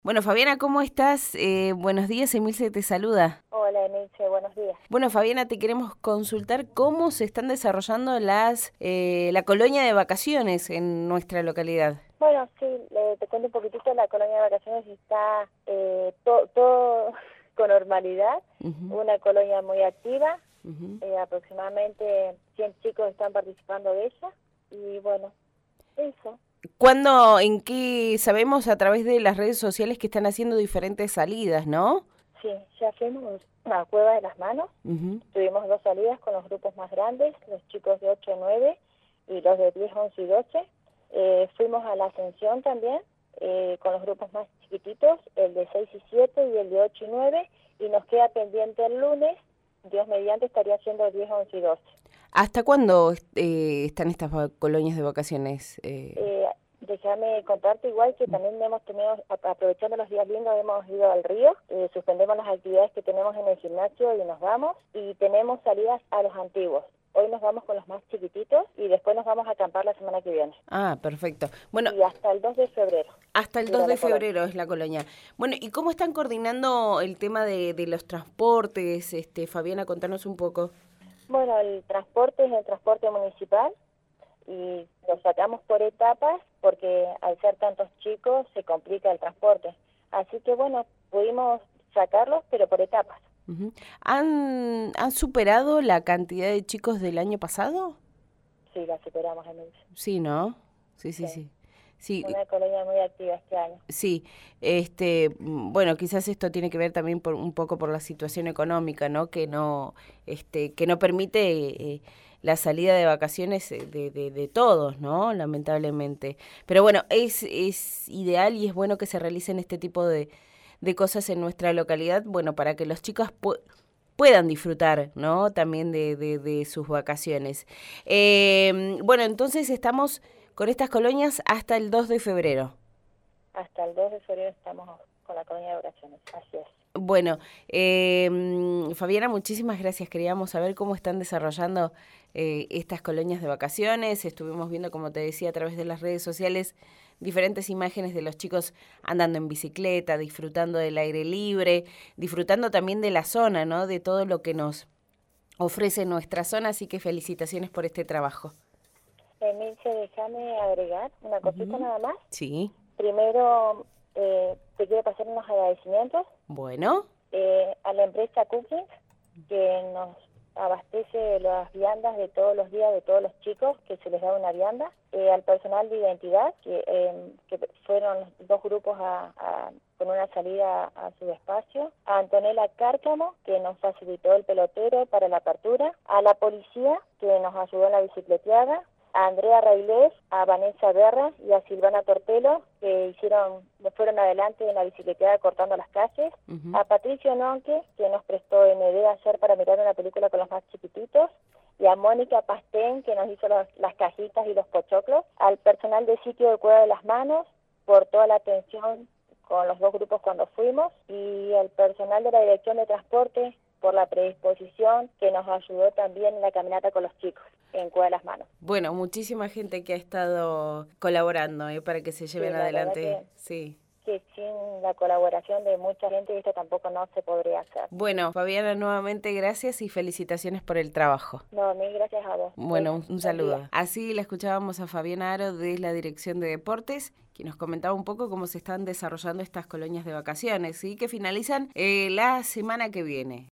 Bueno, Fabiana, ¿cómo estás? Buenos días, Emilce te saluda. Hola, Emilce, buenos días. Bueno, Fabiana, te queremos consultar cómo se están desarrollando la colonia de vacaciones en nuestra localidad. Bueno, sí, te cuento un poquitito, la colonia de vacaciones está todo con normalidad, Ujú, una colonia muy activa, ujú. aproximadamente 100 chicos están participando de ella, y bueno, eso. ¿Cuándo, en qué sabemos a través de las redes sociales que están haciendo diferentes salidas, ¿no? Sí, ya fuimos a Cueva de las Manos, Ujú. tuvimos 2 salidas con los grupos más grandes, los chicos de 8 y 9 y los de 10, 11 y 12. Fuimos a la Ascensión también, con los grupos más chiquititos, el de 6 y 7 y el de 8 y 9, y nos queda pendiente el lunes, Dios mediante estaría haciendo 10, 11 y 12. ¿Hasta cuándo están estas colonias de vacaciones? Déjame contarte igual que también hemos tenido, aprovechando los días lindos, hemos ido al río, suspendemos las actividades que tenemos en el gimnasio y nos vamos, y tenemos salidas a los antiguos. Hoy nos vamos con los más chiquititos y después nos vamos a acampar la semana que viene. Ah, perfecto. Bueno, Y hasta el 2 de febrero hasta el 2 dura de la colonia. febrero es la colonia. Bueno, ¿y cómo están coordinando el tema de los transportes? Fabiana, contanos un poco. Bueno, el transporte es el transporte municipal y lo sacamos por etapas porque al ser tantos chicos se complica el transporte. Así que bueno, pudimos sacarlos pero por etapas. Ujú. ¿Han superado la cantidad de chicos del año pasado? Sí, la superamos, Emilio. Sí, ¿no? Sí, sí, Sí, sí. Sí, una colonia muy activa este año. sí. Bueno, quizás esto tiene que ver también un poco por la situación económica, ¿no? Que no permite la salida de vacaciones de todos, ¿no? Lamentablemente. Pero bueno, es ideal y es bueno que se realicen este tipo de cosas en nuestra localidad, bueno, para que los chicos puedan disfrutar, ¿no? También de sus vacaciones. Bueno, entonces estamos con estas colonias hasta el 2 de febrero. Hasta el 2 de febrero estamos con la colonia de vacaciones, así es. Bueno, Fabiana, muchísimas gracias. Queríamos saber cómo están desarrollando estas colonias de vacaciones. Estuvimos viendo, como te decía, a través de las redes sociales, diferentes imágenes de los chicos andando en bicicleta, disfrutando del aire libre, disfrutando también de la zona, ¿no? De todo lo que nos ofrece nuestra zona. Así que felicitaciones por este trabajo. Emilce, déjame agregar una cosita Ujú. nada más. Sí, Primero, te quiero pasar unos agradecimientos bueno. a la empresa Cooking, que nos abastece las viandas de todos los días de todos los chicos, que se les da una vianda, al personal de identidad, que fueron 2 grupos con una salida a su espacio, a Antonella Cárcamo, que nos facilitó el pelotero para la apertura, a la policía, que nos ayudó en la bicicleteada, a Andrea Railés, a Vanessa Berra y a Silvana Tortelo, que fueron adelante en la bicicleteada cortando las calles, Ujú. a Patricio Nonque, que nos prestó MD ayer para mirar una película con los más chiquititos, y a Mónica Pastén, que nos hizo las cajitas y los pochoclos, al personal de sitio de Cueva de las Manos, por toda la atención con los 2 grupos cuando fuimos, y al personal de la Dirección de Transporte, por la predisposición que nos ayudó también en la caminata con los chicos en Cueva de las Manos. Bueno, muchísima gente que ha estado colaborando para que se Sí, lleven la verdad adelante. Sí. que sin la colaboración de mucha gente esto tampoco no se podría hacer. Bueno, Fabiana, nuevamente gracias y felicitaciones por el trabajo. No, mil gracias a vos. Bueno, un Buen día. saludo. Así la escuchábamos a Fabiana Aro de la Dirección de Deportes, que nos comentaba un poco cómo se están desarrollando estas colonias de vacaciones, ¿sí? Que finalizan la semana que viene.